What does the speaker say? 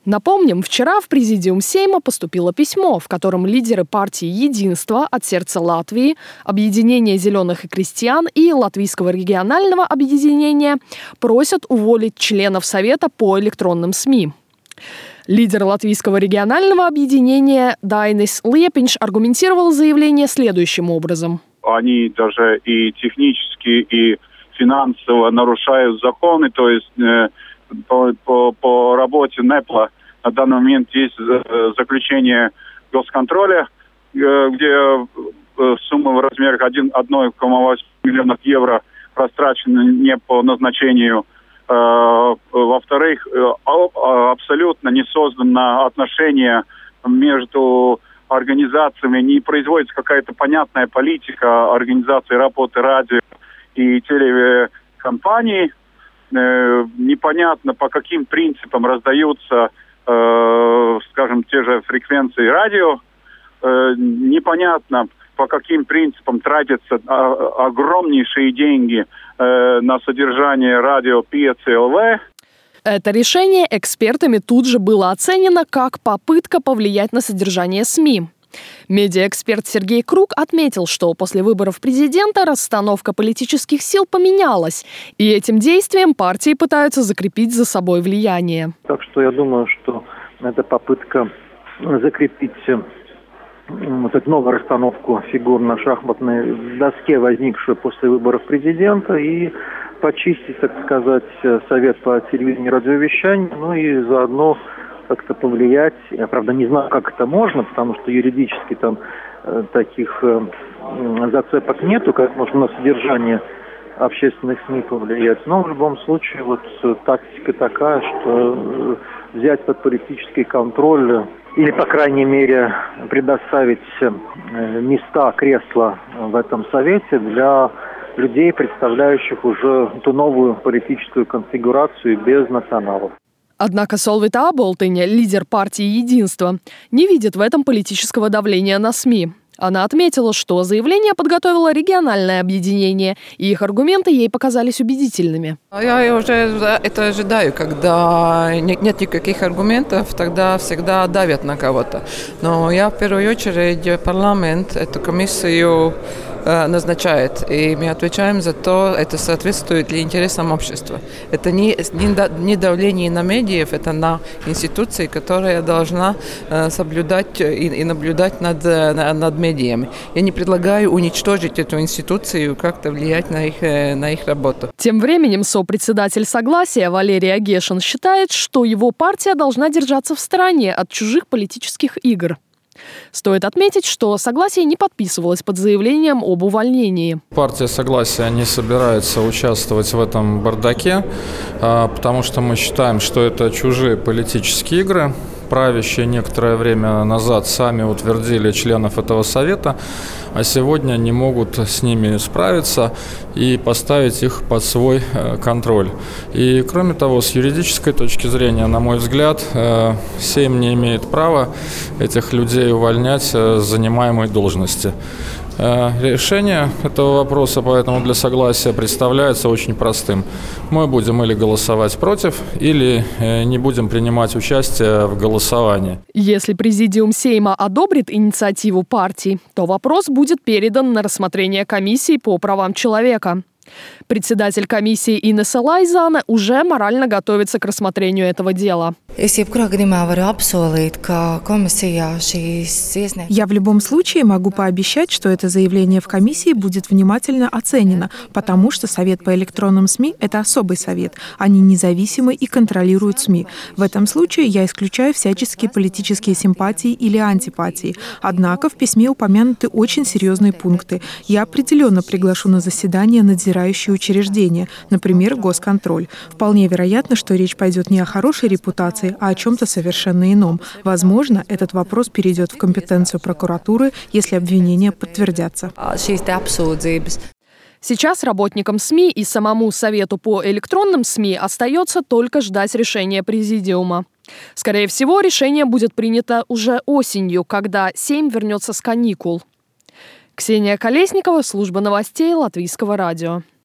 Напомним, вчера в Президиум Сейма поступило письмо, в котором лидеры партии «Единство» от сердца Латвии, Объединения зеленых и крестьян и Латвийского регионального объединения просят уволить членов Совета по электронным СМИ. Лидер Латвийского регионального объединения Дайнис Лепинш аргументировал заявление следующим образом. Они даже и технически, и финансово нарушают законы, то есть по работе НЭПЛа на данный момент есть заключение госконтроля, где сумма в размерах 1,8 миллионов евро растрачена не по назначению. Во-вторых, абсолютно не создано отношение между организациями, не производится какая-то понятная политика организации работы радио и телекомпаний. Непонятно, по каким принципам раздаются, скажем, те же фреквенции радио. Непонятно, по каким принципам тратятся огромнейшие деньги на содержание радио ПЦЛВ. Это решение экспертами тут же было оценено как попытка повлиять на содержание СМИ. Медиаэксперт Сергей Круг отметил, что после выборов президента расстановка политических сил поменялась, и этим действием партии пытаются закрепить за собой влияние. Так что я думаю, что это попытка закрепить вот эту новую расстановку фигур на шахматной доске, возникшую после выборов президента, и почистить, так сказать, совет по телевидению и радиовещанию, ну и заодно как-то повлиять. Я, правда, не знаю, как это можно, потому что юридически там таких зацепок нету, как можно на содержание общественных СМИ повлиять. Но в любом случае вот тактика такая, что взять под политический контроль или, по крайней мере, предоставить места, кресла в этом совете для людей, представляющих уже ту новую политическую конфигурацию без националов. Однако Солвита Аболтыня, лидер партии «Единство», не видит в этом политического давления на СМИ. Она отметила, что заявление подготовило региональное объединение, и их аргументы ей показались убедительными. Я уже это ожидаю, когда нет никаких аргументов, тогда всегда давят на кого-то. Но я в первую очередь парламент эту комиссию назначает, и мы отвечаем за то, это соответствует ли интересам общества. Это не давление на медиев, это на институции, которая должна соблюдать и наблюдать над медиами. Я не предлагаю уничтожить эту институцию, как-то влиять на их работу. Тем временем сопредседатель Согласия Валерий Агешин считает, что его партия должна держаться в стороне от чужих политических игр. Стоит отметить, что Согласие не подписывалось под заявлением об увольнении. Партия Согласия не собирается участвовать в этом бардаке, потому что мы считаем, что это чужие политические игры. Правящие некоторое время назад сами утвердили членов этого совета, а сегодня не могут с ними справиться и поставить их под свой контроль. И кроме того, с юридической точки зрения, на мой взгляд, Сейм не имеет права этих людей увольнять с занимаемой должности. Решение этого вопроса, поэтому для Согласия представляется очень простым. Мы будем или голосовать против, или не будем принимать участие в голосовании. Если Президиум Сейма одобрит инициативу партий, то вопрос будет передан на рассмотрение комиссии по правам человека. Председатель комиссии Инесса Лайзана уже морально готовится к рассмотрению этого дела. Я в любом случае могу пообещать, что это заявление в комиссии будет внимательно оценено, потому что Совет по электронным СМИ – это особый совет. Они независимы и контролируют СМИ. В этом случае я исключаю всяческие политические симпатии или антипатии. Однако в письме упомянуты очень серьезные пункты. Я определенно приглашу на заседание надзирающие учреждения, например, госконтроль. Вполне вероятно, что речь пойдет не о хорошей репутации, а о чем-то совершенно ином. Возможно, этот вопрос перейдет в компетенцию прокуратуры, если обвинения подтвердятся. Сейчас работникам СМИ и самому Совету по электронным СМИ остается только ждать решения Президиума. Скорее всего, решение будет принято уже осенью, когда Сейм вернется с каникул. Ксения Колесникова, служба новостей Латвийского радио.